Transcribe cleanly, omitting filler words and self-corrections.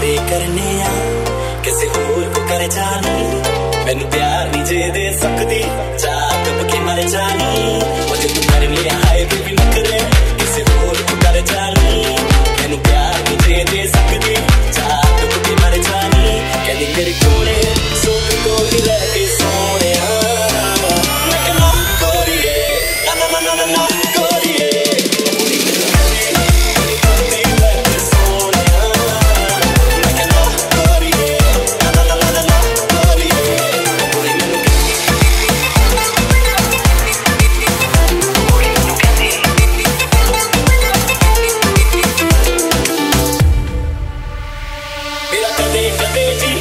तेरे करने आ किसी होर को कर जानी मैनू प्यार नहीं जे दे सकदी चाह कब के मर जानी मुझे तू कर लिया हाय बेबी नखरे किसी होर को कर जानी मैनू प्यार नहीं जे दे सकदी चाह कब के मर जानी कहनी मेरे कोले सुख को ही रह के सोने मैं कहना गोरिए ना ना ना ना ना गोरिए कदे कदे जी